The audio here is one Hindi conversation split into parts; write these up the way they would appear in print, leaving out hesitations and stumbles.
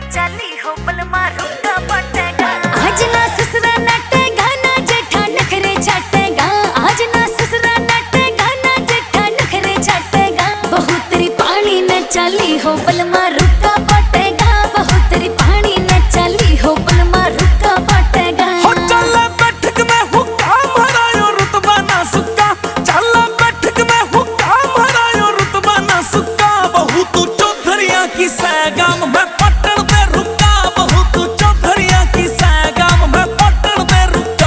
चाली हो बलमा रुका पटेगा। आज ना ससुरा नटेगा ना जेठा नखरे छाटेगा। आज ना ससुरा नटेगा ना जेठा नखरे छाटेगा। बहू तेरी पानी न चाली हो बलमा रुका पटेगा। बहू तेरी पानी न चाली हो बलमा रुका पटेगा। हो चला बैठक में हुक्का मरायो रुतबा ना सुक्का। चला बैठक में हुक्का मरायो रुतबा ना सुक्का। बहू तू चौधरिया की सैगाम में पटन दे रुका। बहू तू चौधरिया की सैगाम में पटन दे रुका।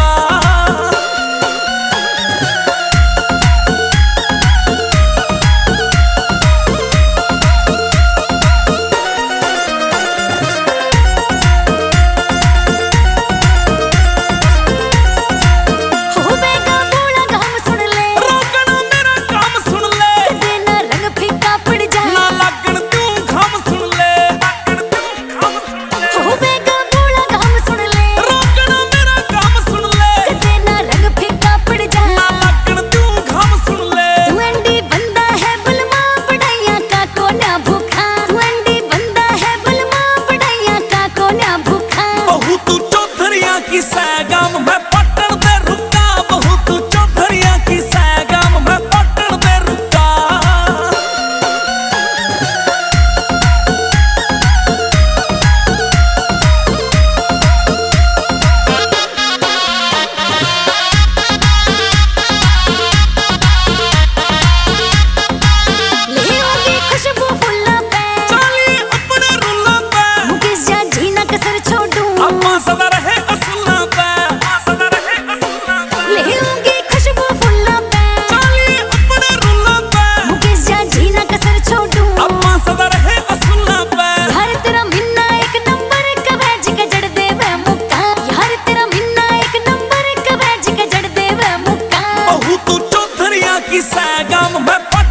की सैगाम में पटन दे रुका। बहू तू चौधरिया की सैगाम में पटन दे रुका। ले होगी खुशबू फुल्ला पे चाली अपने रुल्ला पे। मुकेश जा जी ना कसर छोड़ू। अम्मा सदा रहे की सैगाम में